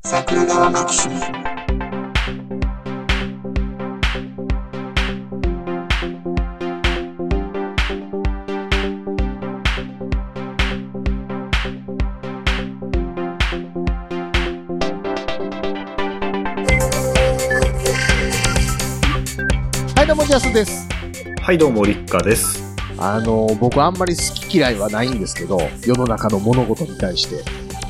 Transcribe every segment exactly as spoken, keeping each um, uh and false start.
桜川マキシム。 はい、どうもジャスです。 はい、どうも立花です。 あの僕あんまり好き嫌いはないんですけど、世の中の物事に対して。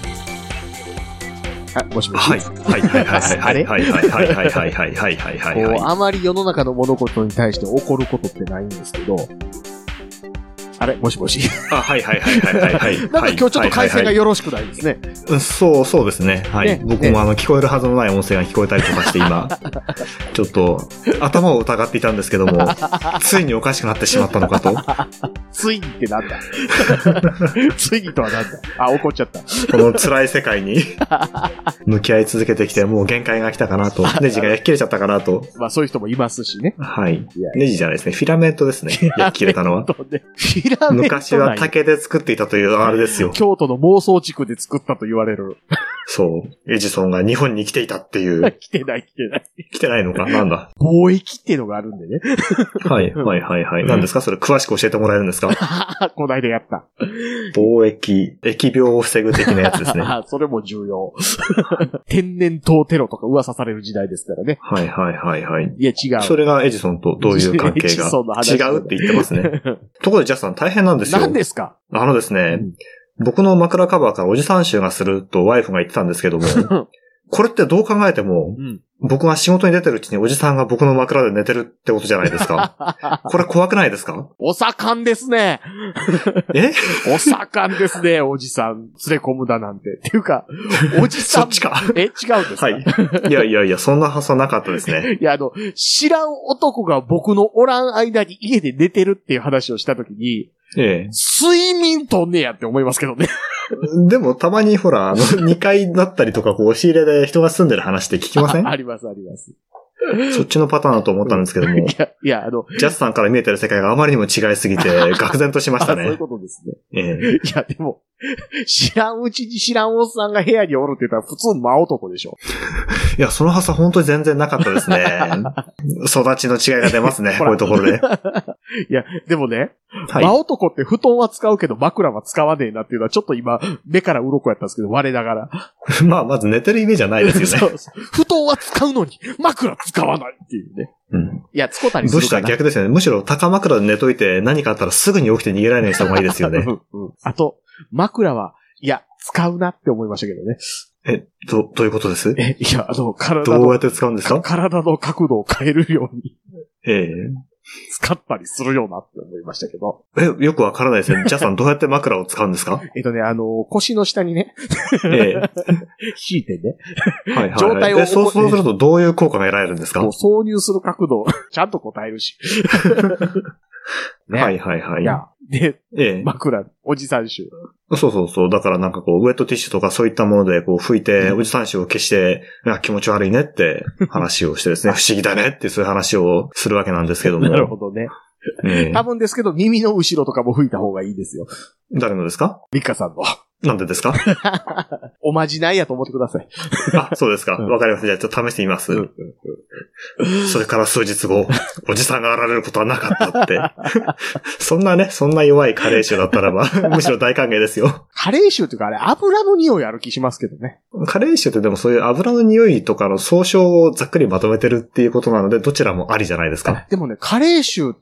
あ、もしもし。 はいはいはいはいはいはいはいはいはいはいはいはいはいはいはい。 あまり世の中の物事に対して怒ることってないんですけど。あれもしもし。 あ、はいはいはいはいはいはい。 なんか今日ちょっと回線がよろしくないですね。 そうそうですね。はい。ね、僕もあの聞こえるはずのない音声が聞こえたりとかして今、ちょっと頭を疑っていたんですけども、ついにおかしくなってしまったのかと。 ついにってなんだついにとはなんだあ、怒っちゃった。 この辛い世界に向き合い続けてきて、もう限界が来たかなと。ネジが焼き切れちゃったかなと。 まあそういう人もいますしね。 はい。いやネジじゃないですね。フィラメントですね。焼き切れたのは。昔は竹で作っていたというあれですよ。 京都の妄想地区で作ったと言われる。 そう。エジソンが日本に来ていたっていう。 来てない来てない。 来てないのかなんだ。 貿易っていうのがあるんでね。 はいはいはいはい。何ですかそれ詳しく教えてもらえるんですかこないだやった。 貿易、疫病を防ぐ的なやつですね。 それも重要。天然痘テロとか噂される時代ですからね。 はいはいはいはい。 いや違う。 それがエジソンとどういう関係が違うって言ってますね。ところでジャスさん大変なんですよ。 何ですか？ あのですね、うん、僕の枕カバーからおじさん臭がするとワイフが言ってたんですけども、これってどう考えても、うん、僕が仕事に出てるうちにおじさんが僕の枕で寝てるってことじゃないですか。これ怖くないですか？ お盛んですね。 えお盛んですね、おじさん。連れ込むだなんて。っていうか、おじさん。 そっちか。 え、違うんですか？ はい。いやいやいや、そんな発想なかったですね。 いや、あの、知らん男が僕のおらん間に家で寝てるっていう話をしたときに、ええ、睡眠とんねやって思いますけどね。 でもたまにほら、あの、にかいだったりとか、こう、押し入れで人が住んでる話って聞きません？ あ, あります、あります。 そっちのパターンだと思ったんですけども。いや、いや、あの、 ジャスさんから見えてる世界があまりにも違いすぎて、愕然としましたね。 そういうことですね。 ええ、 いや、でも、知らんうちに知らんおっさんが部屋におるって言ったら普通真男でしょ。 いや、その発想本当に全然なかったですね。育ちの違いが出ますね、こういうところで。 いや、でもね、 はい、 真男って布団は使うけど枕は使わねえなっていうのはちょっと今、目から鱗やったんですけど、我ながら。 まあ、まず寝てるイメージじゃないですよね。 そうそう。布団は使うのに、枕使わないっていうね。 うん。 いや、つこたりするかな。 むしろ逆ですよね。むしろ高枕で寝といて何かあったらすぐに起きて逃げられない人がいいですよね。 うんうん、あと、枕は、いや、使うなって思いましたけどね。 え、ど、どういうことです？ え、いや、あの、体の。 どうやって使うんですか？ 体の角度を変えるように。 ええ。 使ったりするようなって思いましたけど。 え、よくわからないですね。ジャさんどうやって枕を使うんですか？ えっとね、あの、腰の下にね。ええ。引いてね。 はいはい、はい。 状態を。 そう、そうするとどういう効果が得られるんですか？ もう挿入する角度をちゃんと答えるし。 ね、はいはいはい。 いや、で、 ええ、 枕、おじさん臭。 そうそうそう。だからなんかこう、ウェットティッシュとかそういったものでこう拭いて、うん、おじさん臭を消して、気持ち悪いねって話をしてですね、不思議だねってそういう話をするわけなんですけども。 なるほどね。ええ、多分ですけど、耳の後ろとかも拭いた方がいいですよ。 誰のですか？ リカさんの。 なんでですか？ おまじないやと思ってください。 あ、そうですか。わ、うん、かりました。じゃあちょっと試してみます。うんうんうん、それから数日後、おじさんが現れることはなかったって。そんなね、そんな弱い加齢臭だったらば、むしろ大歓迎ですよ。 加齢臭っていうかあれ、油の匂いある気しますけどね。 加齢臭ってでもそういう油の匂いとかの総称をざっくりまとめてるっていうことなので、どちらもありじゃないですか。 でもね、加齢臭って、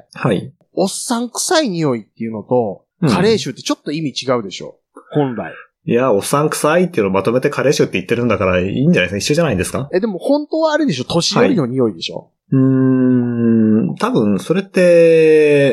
はい。 おっさん臭い匂いっていうのと、加齢臭ってちょっと意味違うでしょ。本来。 いや、おっさん臭いっていうのをまとめて加齢臭って言ってるんだからいいんじゃないですか？一緒じゃないんですか？ え、でも本当はあれでしょ？年寄りの匂いでしょ？ はい、うーん、多分それって、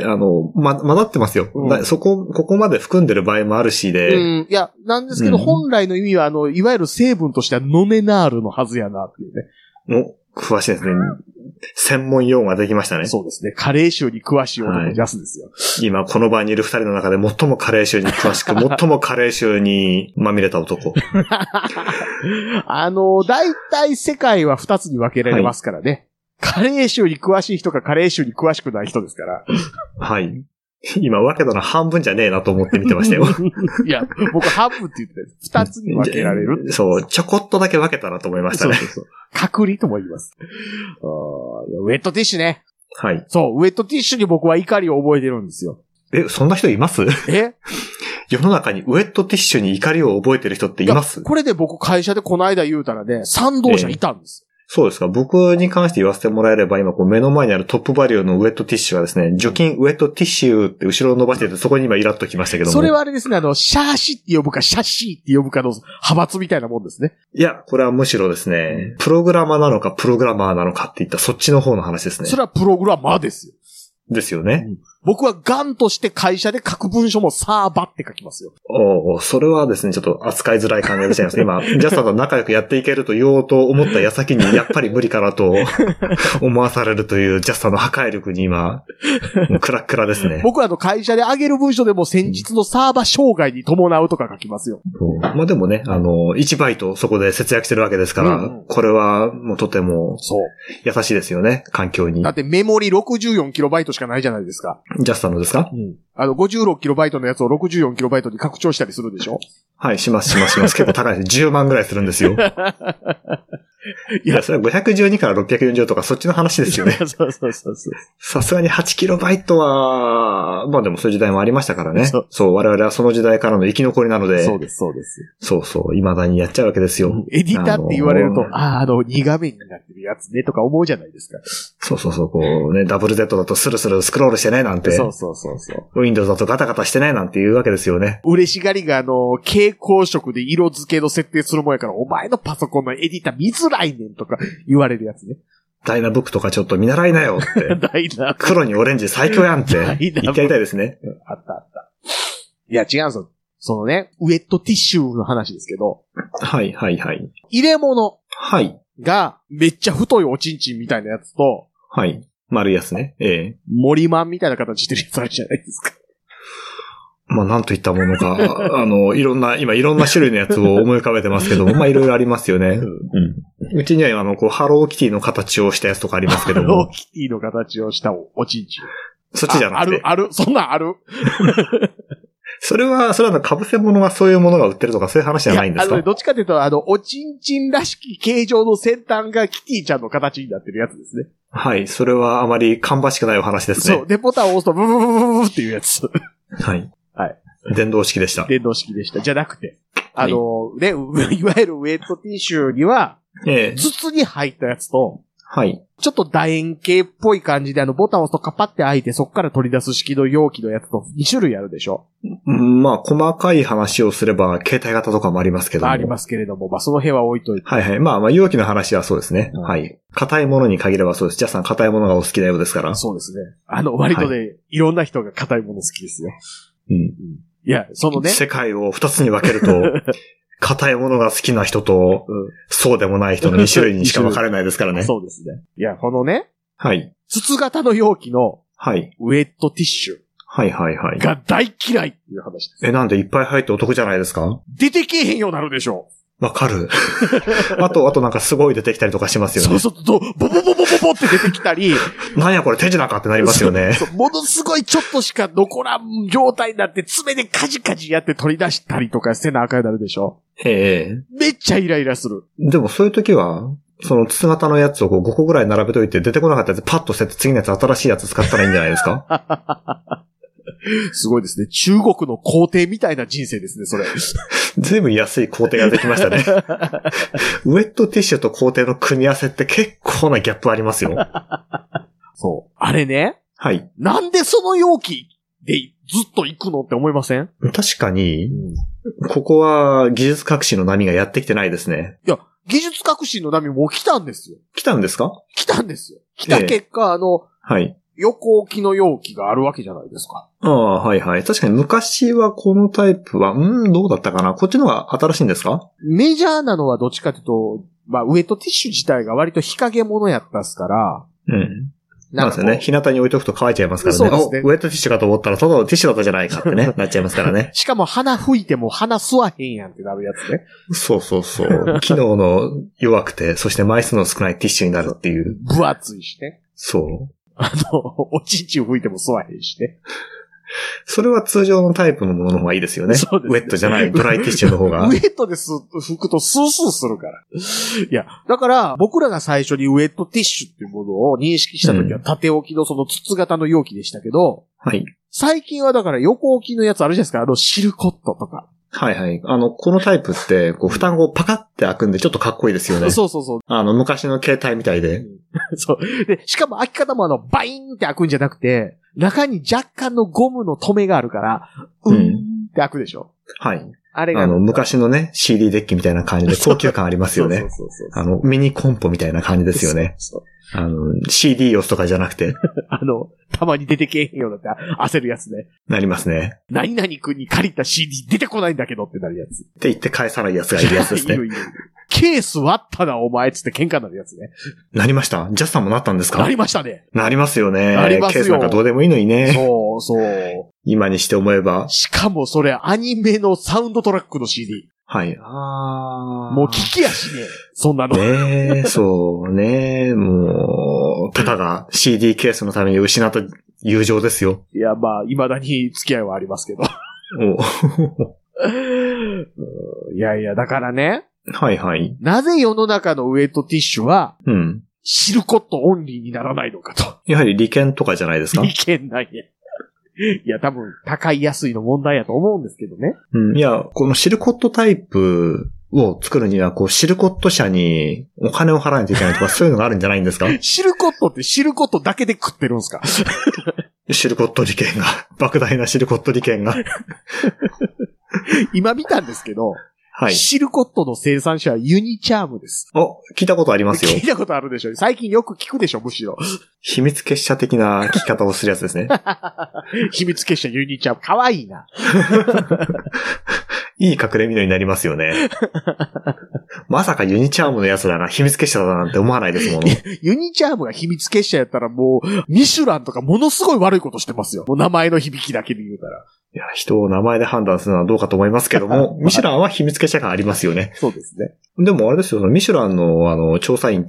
あの、ま、混ざってますよ、うん。そこ、ここまで含んでる場合もあるしで。 うん、いや、なんですけど、うん、本来の意味は、あの、いわゆる成分としてはノネナールのはずやなっていうね。 お、詳しいですね。専門用語ができましたね。 そうですね。加齢臭に詳しい男ジャスですよ。 はい、今、この場にいる二人の中で最も加齢臭に詳しく、最も加齢臭にまみれた男。 あの、大体世界は二つに分けられますからね。はい、加齢臭に詳しい人か加齢臭に詳しくない人ですから。 はい。 今、わけだな半分じゃねえなと思って見てましたよ。 いや、僕半分って言ってた。二つに分けられる。 そう、ちょこっとだけ分けたなと思いましたね。そうそうそう。 隔離とも言います。あウェットティッシュね。 はい。 そう、ウェットティッシュに僕は怒りを覚えてるんですよ。 え、そんな人います？ え世の中にウェットティッシュに怒りを覚えてる人っています？ これで僕会社でこの間言うたらね、賛同者いたんです。 えーそうですか。僕に関して言わせてもらえれば、今こう目の前にあるトップバリューのウェットティッシュはですね、除菌ウェットティッシュって後ろを伸ばしてて、そこに今イラッときましたけども。 それはあれですね、あの、シャーシって呼ぶか、シャッシーって呼ぶかの派閥みたいなもんですね。 いや、これはむしろですね、プログラマーなのかプログラマーなのかっていったそっちの方の話ですね。 それはプログラマーですよ。 ですよね。 うん、僕はガンとして会社で書く文書もサーバって書きますよ。 おお、それはですね、ちょっと扱いづらい感じがしちゃいます。今、ジャスさんと仲良くやっていけると言おうと思った矢先に、やっぱり無理かなと思わされるというジャスさんの破壊力に今、クラックラですね。 僕はあの会社で上げる文書でも先日のサーバ障害に伴うとか書きますよ。 まあでもね、あの、いちバイトそこで節約してるわけですから、うんうん、これはもうとても、そう。優しいですよね、環境に。 だってメモリ ろくじゅうよんキロバイト しかないじゃないですか。 ジャスさんのですか？ うん。あの、ごじゅうろくキロバイト のやつを ろくじゅうよんキロバイト に拡張したりするでしょ？ はい、します、します、します。結構高いです。じゅうまんぐらいするんですよ。いや、それはごひゃくじゅうにからろっぴゃくよんじゅうとかそっちの話ですよね。そうそうそうそう。さすがにはちキロバイトは、まあでもそういう時代もありましたからね。そう、そう我々はその時代からの生き残りなので。 そうです、そうです。 そうそう、未だにやっちゃうわけですよ。 エディターって言われると、ああ、あの、に画面になってるやつねとか思うじゃないですか。 そうそうそう、こうね、ダブル Z だとスルスルスクロールしてね、なんて。 そうそうそうそう。 Windows だとガタガタしてね、なんて言うわけですよね。 嬉しがりが、あの、蛍光色で色付けの設定するもんやから、お前のパソコンのエディター見づらいねんとか言われるやつね。 ダイナブックとかちょっと見習いなよって。ダイナ黒にオレンジ最強やんって。言ってやりたいですね。 あったあった。いや、違うんですよ。そのね、ウェットティッシュの話ですけど。 はいはいはい。 入れ物。 はい。 が、めっちゃ太いおちんちんみたいなやつと。 はい。丸いやつね。ええ。 森マンみたいな形してるやつあるじゃないですか。 まあ、なんといったものか、あの、いろんな、今いろんな種類のやつを思い浮かべてますけども、まあ、いろいろありますよね。うん。うちには、あの、こう、ハローキティの形をしたやつとかありますけども。 ハローキティの形をしたおちんちん。 そっちじゃなくて。 あ、ある、ある、そんなんある。 それは、それは、被せ物がそういうものが売ってるとか、そういう話じゃないんですか？ いや、あの、どっちかというと、あの、おちんちんらしき形状の先端がキティちゃんの形になってるやつですね。 はい。それはあまり芳しくないお話ですね。 そう。で、ボタンを押すと、ブブブブブブっていうやつ。 はい。 はい。 電動式でした。 電動式でした。じゃなくて。あの、ね、いわゆるウェットティッシュには、ええ、筒に入ったやつと、 はい。 ちょっと楕円形っぽい感じで、あの、ボタンを押すとカパって開いて、そこから取り出す式の容器のやつとに種類あるでしょ。 うん、まあ、細かい話をすれば、携帯型とかもありますけども。 ありますけれども、まあ、その辺は置いといて。 はいはい。まあ、まあ、容器の話はそうですね。うん、はい。硬いものに限ればそうです。ジャスさん硬いものがお好きなようですから。 そうですね。あの、割とね、はい、いろんな人が硬いもの好きですよ。 うん。 いや、そのね。 世界を二つに分けると、硬いものが好きな人と、うん、そうでもない人のに種類にしか分かれないですからね。 そうですね。いや、このね。 はい。 筒型の容器の、 はい。 ウェットティッシュ。 はいはいはい。 が大嫌いっていう話です。 え、なんでいっぱい入ってお得じゃないですか？ 出てけえへんようになるでしょ。 わかる。あと、あとなんかすごい出てきたりとかしますよね。 そうそう、ボボボボボボって出てきたり。 なんやこれ手品かってなりますよね。 そうそう、ものすごいちょっとしか残らん状態になって爪でカジカジやって取り出したりとかしてなあかんなるでしょ。 ええ。 めっちゃイライラする。 でもそういう時は、その筒型のやつをこうごこぐらい並べといて出てこなかったやつパッと捨てて次のやつ新しいやつ使ったらいいんじゃないですか？ すごいですね。中国の皇帝みたいな人生ですね、それ。 ずいぶん安い皇帝ができましたね。ウェットティッシュと皇帝の組み合わせって結構なギャップありますよ。 そう。あれね。 はい。 なんでその容器でずっと行くのって思いません？ 確かに、うん、ここは技術革新の波がやってきてないですね。 いや、技術革新の波もう来たんですよ。 来たんですか？ 来たんですよ。来た結果、ええ、あの、 はい。 横置きの容器があるわけじゃないですか。 ああ、はいはい。確かに昔はこのタイプは、うん、どうだったかな？こっちのが新しいんですか？ メジャーなのはどっちかというと、まあ、ウェットティッシュ自体が割と日陰物やったっすから、 うん。なんですよね。日向に置いとくと乾いちゃいますからね。そうですね。お、ウェットティッシュかと思ったらただのティッシュだったじゃないかってね、なっちゃいますからね。 しかも鼻吹いても鼻吸わへんやんってなるやつね。 そうそうそう。機能の弱くて、そして枚数の少ないティッシュになるっていう。 分厚いしね。 そう。 あの、おちんちん吹いても吸わへんしね。 それは通常のタイプのものの方がいいですよね。そうですね。ウェットじゃないドライティッシュの方が。 ウェットです拭くとスースーするから。いや、だから僕らが最初にウェットティッシュっていうものを認識したときは縦置きのその筒型の容器でしたけど、 はい。 最近はだから横置きのやつあるじゃないですか。あのシルコットとか。 はいはい。あの、このタイプって、こう、負担をパカって開くんで、ちょっとかっこいいですよね。 そうそうそう。 あの、昔の携帯みたいで。 うん、そう。で、しかも開き方もあの、バイーンって開くんじゃなくて、中に若干のゴムの留めがあるから、うん、うんって開くでしょ。 はい。あれが。あの、昔のね、シーディー デッキみたいな感じで高級感ありますよね。そうそうそうそう。あの、ミニコンポみたいな感じですよね。そうそうあの、シーディー 押すとかじゃなくて。 あの、たまに出てけえへんようになって焦るやつね。 なりますね。 何々君に借りた シーディー 出てこないんだけどってなるやつ。 って言って返さないやつがいるやつですね。いるいるケース割ったなお前つって喧嘩になるやつね。 なりました。ジャスさんもなったんですか？ なりましたね。 なりますよね。 なりますよ。 ケースなんかどうでもいいのにね。 そうそう。 今にして思えば。 しかもそれアニメのサウンドトラックの シーディー。 はい。あもう聞きやしねえ。そんなの。 ねえ、そうね。もう、たかが シーディー ケースのために失った友情ですよ。 いや、まあ、未だに付き合いはありますけど。おいやいや、だからね。 はいはい。 なぜ世の中のウェットティッシュは、 うん。 シルコットオンリーにならないのかと。 やはり利権とかじゃないですか？ 利権ないね。いや、多分、高い安いの問題やと思うんですけどね。 うん。いや、このシルコットタイプを作るには、こう、シルコット社にお金を払わないといけないとか、そういうのがあるんじゃないんですか？ シルコットってシルコットだけで食ってるんですか？ シルコット利権が、莫大なシルコット利権が。 今見たんですけど、はい。シルコットの生産者はユニチャームです。 お、聞いたことありますよ。 聞いたことあるでしょ。最近よく聞くでしょ、むしろ。 秘密結社的な聞き方をするやつですね。 秘密結社ユニチャーム。かわいいな。 いい隠れ蓑になりますよね。まさかユニチャームのやつらが秘密結社だなんて思わないですもの。 ユニチャームが秘密結社やったらもう、ミシュランとかものすごい悪いことしてますよ。もう名前の響きだけで言うたら。 いや、人を名前で判断するのはどうかと思いますけども、ミシュランは秘密結社感ありますよね。 そうですね。 でもあれですよ、ミシュランのあの、調査員って、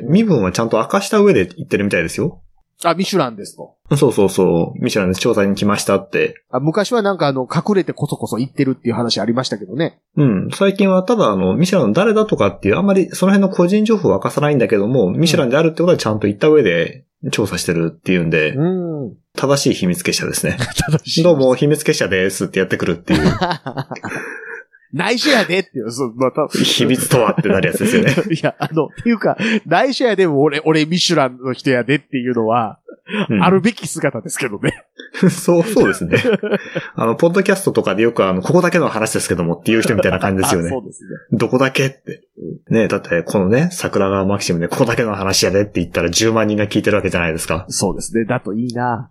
身分はちゃんと明かした上で言ってるみたいですよ。 あ、ミシュランですと。 そうそうそう。ミシュランで調査に来ましたって。 あ、昔はなんかあの、隠れてこそこそ言ってるっていう話ありましたけどね。 うん。最近はただあの、ミシュランの誰だとかっていう、あんまりその辺の個人情報は明かさないんだけども、ミシュランであるってことはちゃんと言った上で調査してるっていうんで、うん、正しい秘密結社ですね。正しい。どうも秘密結社ですってやってくるっていう。 内緒やでっていう、そう、また。 秘密とはってなるやつですよね。 いや、あの、っていうか、内緒やでも俺、俺ミシュランの人やでっていうのは、うん、あるべき姿ですけどね。 そう、そうですね。あの、ポッドキャストとかでよくあの、ここだけの話ですけどもっていう人みたいな感じですよね。そうですね。どこだけって。ね、だってこのね、桜川マキシムでここだけの話やでって言ったらじゅうまんにんが聞いてるわけじゃないですか。 そうですね。だといいな。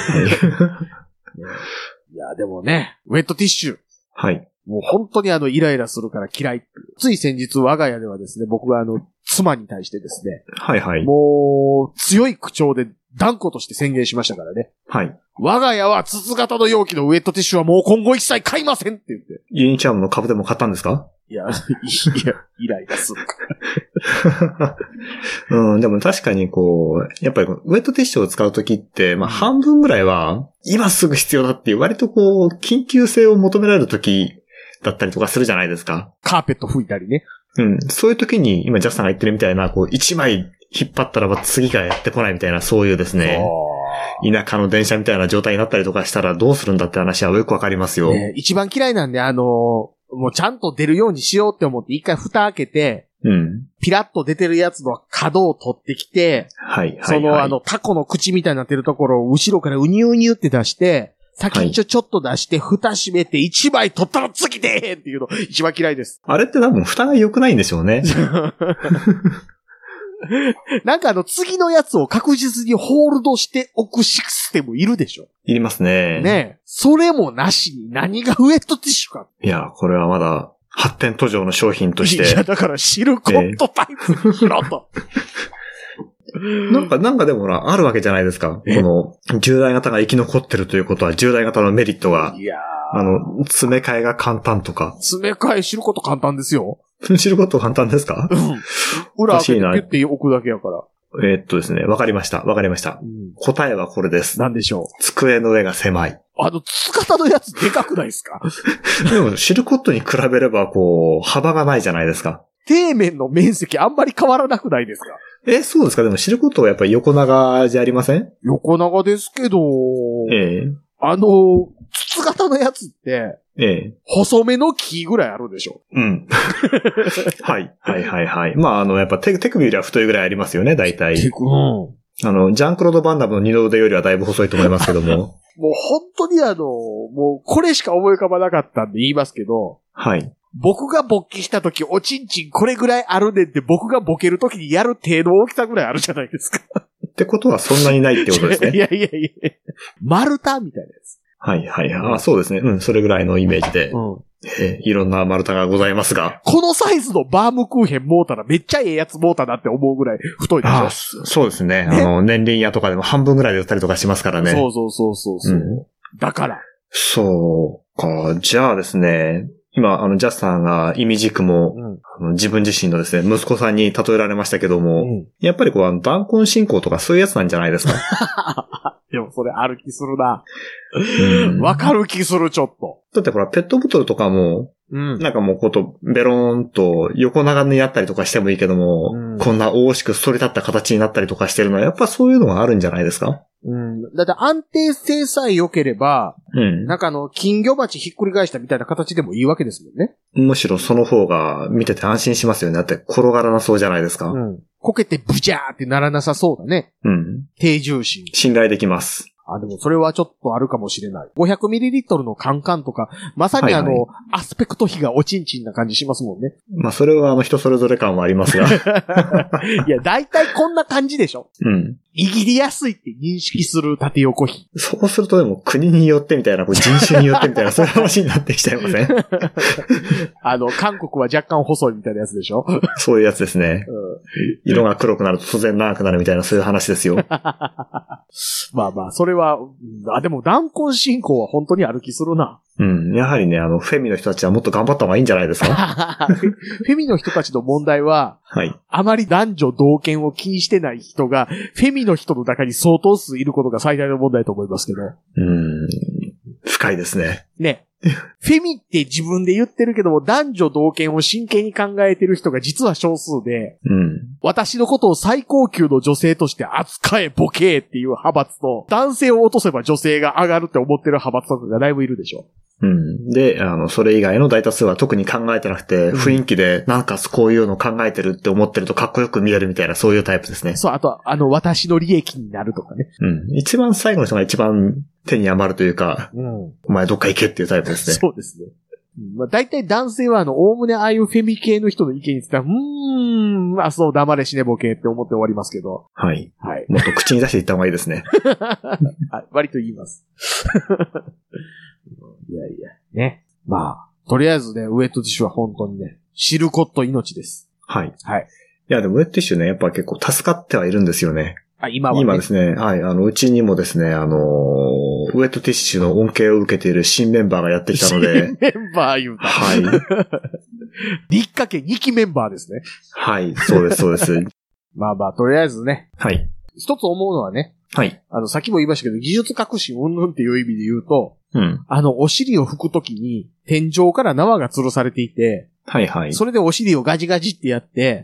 いや、でもね、ウェットティッシュ。 はい。 もう本当にあの、イライラするから嫌い。つい先日我が家ではですね、僕があの、妻に対してですね。 はいはい。 もう、強い口調で断固として宣言しましたからね。 はい。 我が家は筒型の容器のウェットティッシュはもう今後一切買いませんって言って。 ユニチャームの株でも買ったんですか？ いや、いや、イライラするから。 うん、でも確かにこう、やっぱりウェットティッシュを使うときって、まあ半分ぐらいは、今すぐ必要だっていう割とこう、緊急性を求められるときだったりとかするじゃないですか。 カーペット拭いたりね。 うん。そういう時に、今ジャスさんが言ってるみたいな、こう、一枚引っ張ったらば次がやってこないみたいな、そういうですね、田舎の電車みたいな状態になったりとかしたらどうするんだって話はよくわかりますよ。 ね、一番嫌いなんで、あのー、もうちゃんと出るようにしようって思って一回蓋開けて、 うん。 ピラッと出てるやつの角を取ってきて、 はい、はい、はい。 そのあの、タコの口みたいになってるところを後ろからウニュウニュって出して、先にちょ、ちょっと出して、蓋閉めて、一枚取ったら次でーっていうの、一番嫌いです。 あれって多分蓋が良くないんでしょうね。 なんかあの、次のやつを確実にホールドしておくシステムいるでしょ。 いりますね。 ねえ。それもなしに何がウェットティッシュか。 いや、これはまだ発展途上の商品として。 いや、だからシルコットタイプにしろと。 なんか、なんかでもな、あるわけじゃないですか。この、従来型が生き残ってるということは、従来型のメリットが、 いやあの、詰め替えが簡単とか。 詰め替え知ること簡単ですよ。 知ること簡単ですか？うん。 裏開けてピュッて置くだけやから。 えー、っとですね、わかりました。わかりました、うん。答えはこれです。 何でしょう？ 机の上が狭い。 あの、筒型のやつでかくないですか？ でも、シルコットに比べれば、こう、幅がないじゃないですか。 底面の面積あんまり変わらなくないですか？ え、そうですか？でも、シルコットはやっぱり横長じゃありません？ 横長ですけど、 ええ。 あの、筒型のやつって、 ええ。 細めの木ぐらいあるでしょ。 うん。はい。はいはいはい。まあ、あの、やっぱ手、手首よりは太いぐらいありますよね、大体。 うん。 あの、ジャンクロード・バンダムの二の腕よりはだいぶ細いと思いますけども。 もう本当にあの、もうこれしか思い浮かばなかったんで言いますけど、 はい。 僕が勃起した時おちんちんこれぐらいあるねんって僕がボケる時にやる程度大きさぐらいあるじゃないですか。 ってことはそんなにないってことですね。 いやいやいや丸太みたいなやつ。 はいはいはい。あ、そうですね。うん、それぐらいのイメージで。 うん。 えー、いろんな丸太がございますが。 このサイズのバームクーヘンもうたらめっちゃええやつもうたなって思うぐらい太いでしょ。 あ、そうですね。ね、あの、年輪屋とかでも半分ぐらいで売ったりとかしますからね。 そうそうそうそうそう、うん。だから。 そうか。じゃあですね。今、あの、ジャスさんが意味軸も、うん、あの自分自身のですね、息子さんに例えられましたけども、うん、やっぱりこう、あの弾痕信仰とかそういうやつなんじゃないですか？ でもそれ歩きするな。わ、うん、かる気する、ちょっと。 だってほら、ペットボトルとかも、うん、なんかもうこと、ベローンと横長になったりとかしてもいいけども、うん、こんな大しく反り立った形になったりとかしてるのは、やっぱそういうのがあるんじゃないですか？ うん。だって安定性さえ良ければ、うん。なんかあの、金魚鉢ひっくり返したみたいな形でもいいわけですもんね。 むしろその方が見てて安心しますよね。だって転がらなそうじゃないですか。うん。 こけてブチャーってならなさそうだね。うん。低重心。 信頼できます。 あ、でもそれはちょっとあるかもしれない。ごひゃくミリリットル のカンカンとか、まさにあの、はいはい、アスペクト比がおちんちんな感じしますもんね。 まあそれはあの人それぞれ感はありますが。 いや、大体こんな感じでしょ。うん。握りやすいって認識する縦横比。 そうするとでも国によってみたいな、人種によってみたいな、そういう話になってきちゃいません？ あの、韓国は若干細いみたいなやつでしょ？ そういうやつですね。うん、色が黒くなると突然長くなるみたいな、そういう話ですよ。 まあまあ、それは、あ、でも弾痕信仰は本当に歩きするな。 うん。やはりね、あの、フェミの人たちはもっと頑張った方がいいんじゃないですか？ フェミの人たちの問題は、はい。あまり男女同権を気にしてない人が、フェミの人の中に相当数いることが最大の問題だと思いますけど。 うーん。深いですね。 ね。フェミって自分で言ってるけども、男女同権を真剣に考えてる人が実は少数で、うん、私のことを最高級の女性として扱えボケーっていう派閥と、男性を落とせば女性が上がるって思ってる派閥とかがだいぶいるでしょ。 うん。で、あの、それ以外の大多数は特に考えてなくて、雰囲気でなんかこういうの考えてるって思ってるとかっこよく見えるみたいな、そういうタイプですね。 そう、あと、あの、私の利益になるとかね。 うん。一番最後の人が一番手に余るというか、うん、お前どっか行けっていうタイプですね。 そうですね。まあ、大体男性はあの、おおむねああいうフェミ系の人の意見については、うーん、まあそう、黙れ死ねボケって思って終わりますけど。 はい。はい。もっと口に出していった方がいいですね。 はい、割と言います。いやいや、ね。まあ、とりあえずね、ウェットティッシュは本当にね、シルコット命です。 はい。はい。いや、でもウェットティッシュね、やっぱ結構助かってはいるんですよね。 あ、今はね。 今ですね、はい、あの、うちにもですね、あのー、ウェットティッシュの恩恵を受けている新メンバーがやってきたので。 新メンバー言うた。はい。立花家にきメンバーですね。 はい、そうです、そうです。 まあまあ、とりあえずね。 はい。 一つ思うのはね。はい。あの、さっきも言いましたけど、技術革新云々っていう意味で言うと、うん。あの、お尻を拭くときに、天井から縄が吊るされていて、はいはい。それでお尻をガジガジってやって、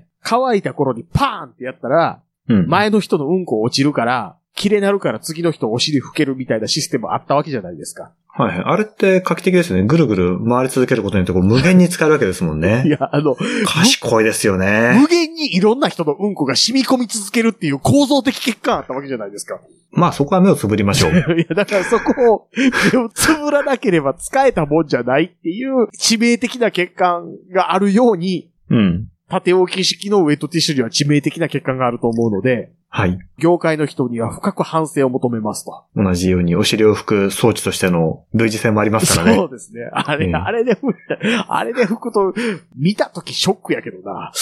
乾いた頃にパーンってやったら、うん。前の人のうんこ落ちるから、綺麗なるから次の人お尻拭けるみたいなシステムあったわけじゃないですか。 はいはい。あれって画期的ですよね。ぐるぐる回り続けることによってこう無限に使えるわけですもんね。 いや、あの、 賢いですよね。 無限にいろんな人のうんこが染み込み続けるっていう構造的欠陥あったわけじゃないですか。 まあそこは目をつぶりましょう。 いや、だからそこを目をつぶらなければ使えたもんじゃないっていう致命的な欠陥があるように、うん。縦置き式のウェットティッシュには致命的な欠陥があると思うので、はい。業界の人には深く反省を求めますと。 同じようにお尻を拭く装置としての類似性もありますからね。 そうですね。あれ、うん、あれで拭いた、あれで拭くと、見たときショックやけどな。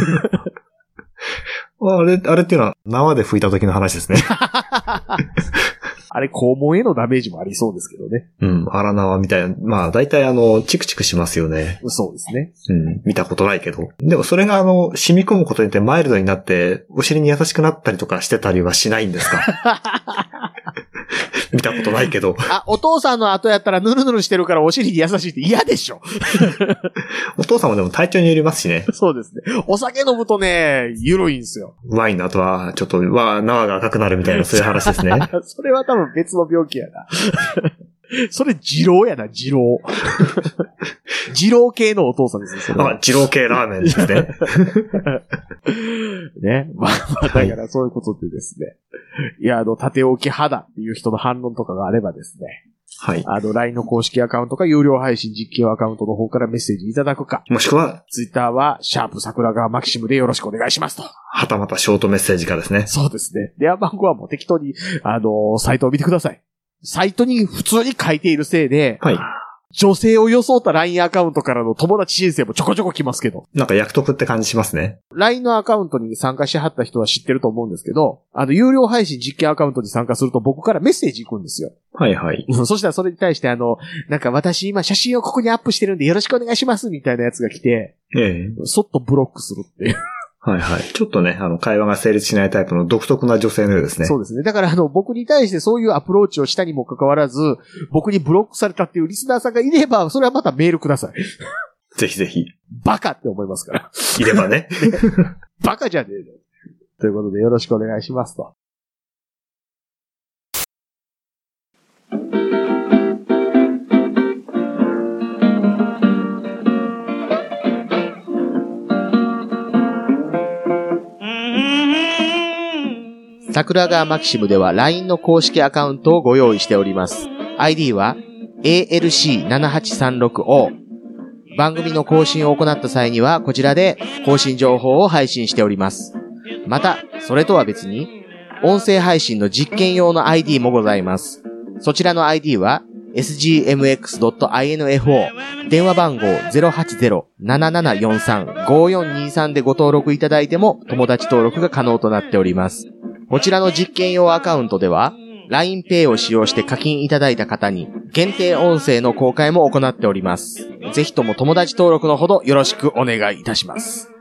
あれ、あれっていうのは縄で拭いた時の話ですね。 あれ、肛門へのダメージもありそうですけどね。 うん、荒縄みたいな。まあ、大体あの、チクチクしますよね。 そうですね。 うん、見たことないけど。でもそれがあの、染み込むことによってマイルドになって、お尻に優しくなったりとかしてたりはしないんですか？ 見たことないけど。 あ、お父さんの後やったらヌルヌルしてるからお尻に優しいって嫌でしょ。 お父さんもでも体調によりますしね。 そうですね。お酒飲むとね、緩いんですよ。 ワインの後は、ちょっと、わ、縄が赤くなるみたいな、そういう話ですね。 それは多分別の病気やな。それ、二郎やな、二郎。二郎系のお父さんですね、それ。 あ、二郎系ラーメンですね。 ね。まあ、まあ、だからそういうことでですね。はい、いや、あの、縦置き肌っていう人の反論とかがあればですね。はい。あの、ライン の公式アカウントか有料配信実況アカウントの方からメッセージいただくか。 もしくは、 ツイッターは、シャープ桜川マキシムでよろしくお願いしますと。 はたまたショートメッセージかですね。 そうですね。電話番号はもう適当に、あの、サイトを見てください。サイトに普通に書いているせいで、はい。女性を装った ライン アカウントからの友達申請もちょこちょこ来ますけど。 なんか役得って感じしますね。 ライン のアカウントに参加しはった人は知ってると思うんですけど、あの、有料配信実験アカウントに参加すると僕からメッセージ行くんですよ。 はいはい。 そしたらそれに対してあの、なんか私今写真をここにアップしてるんでよろしくお願いしますみたいなやつが来て、ええ。そっとブロックするっていう。 はいはい。ちょっとね、あの、会話が成立しないタイプの独特な女性のようですね。 そうですね。だからあの、僕に対してそういうアプローチをしたにもかかわらず、僕にブロックされたっていうリスナーさんがいれば、それはまたメールください。 ぜひぜひ。 バカって思いますから。 いればね。 バカじゃねえの。ということでよろしくお願いしますと。桜川マキシムでは ライン の公式アカウントをご用意しております。アイディー は エーエルシーななはちさんろくオー。番組の更新を行った際にはこちらで更新情報を配信しております。また、それとは別に、音声配信の実験用の アイディー もございます。そちらの アイディー は エスジーエムエックスドットアイエヌエフオー、電話番号 ゼロはちゼロ ななななよんさん ごよんにさんでご登録いただいても友達登録が可能となっております。こちらの実験用アカウントでは、ラインペイ を使用して課金いただいた方に限定音声の公開も行っております。ぜひとも友達登録のほどよろしくお願いいたします。